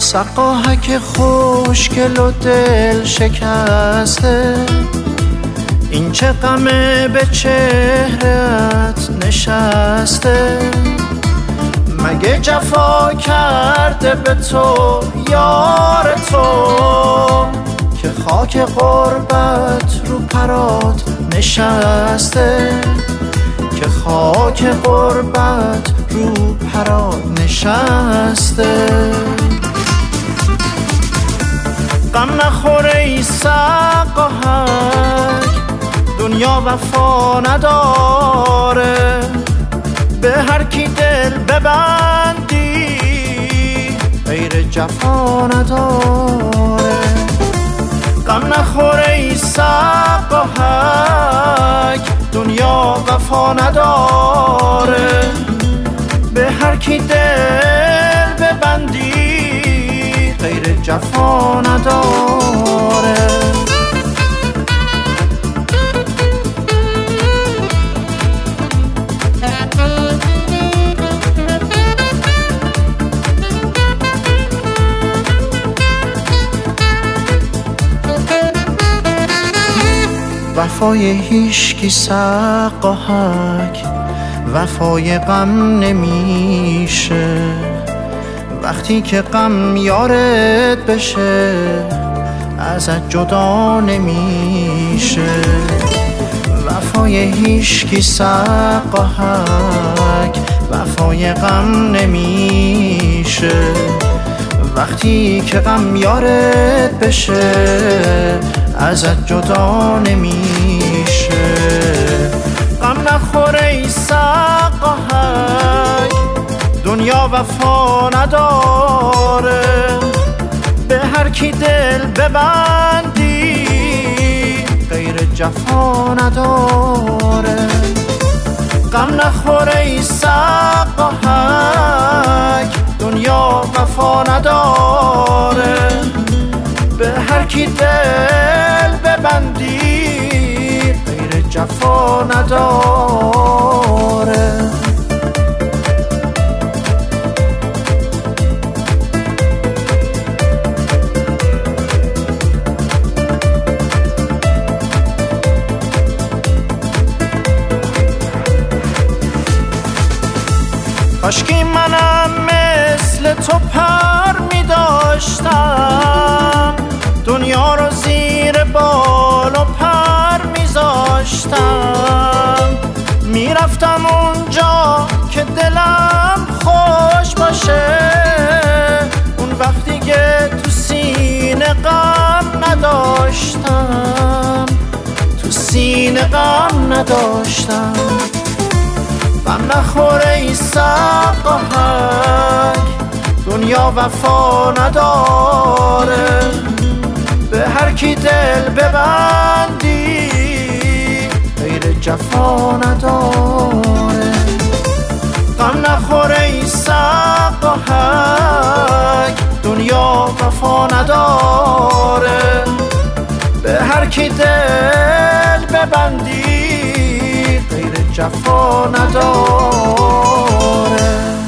سقاهک خوشگل و دل شکسته، این چه غمه به چهرت نشسته؟ مگه جفا کرده به تو یار تو که خاک غربت رو پرات نشسته؟ که خاک غربت رو پرات نشسته. غم نخوره ای سقاهک، دنیا وفا نداره، به هر کی دل ببندی غیر جفا نداره. غم نخوره ای سقاهک، دنیا وفا نداره، به هر کی دل ببندی غیر جفا نداره. وفای هیشکی سقاهک، وفای غم نمیشه، وقتی که غم یارت بشه ازت جدا نمیشه. وفای هیشکی سقاهک، وفای غم نمیشه، وقتی که غم یارت بشه ازت جدا نمیشه. غم نخوره ای سقاهک، دنیا وفا نداره، به هر کی دل ببندی غیر جفا نداره. غم نخوره ای سقاهک، دنیا وفا نداره، به هر کی دل ببندی غیر جفا نداره. کاشکی منم مثل تو پر می داشتم، دنیا رو زیر بال و پر میذاشتم، میرفتم اونجا که دلم خوش باشه، اون وقتی که تو سینه غم نداشتم، تو سینه غم نداشتم. غم نخوره ای سقاهک، دنیا وفا نداره، به هر کی دل ببندی غیر جفا نداره. غم نخوره ای سقاهک، دنیا وفا نداره، به هر کی دل ببندی غیر جفا نداره.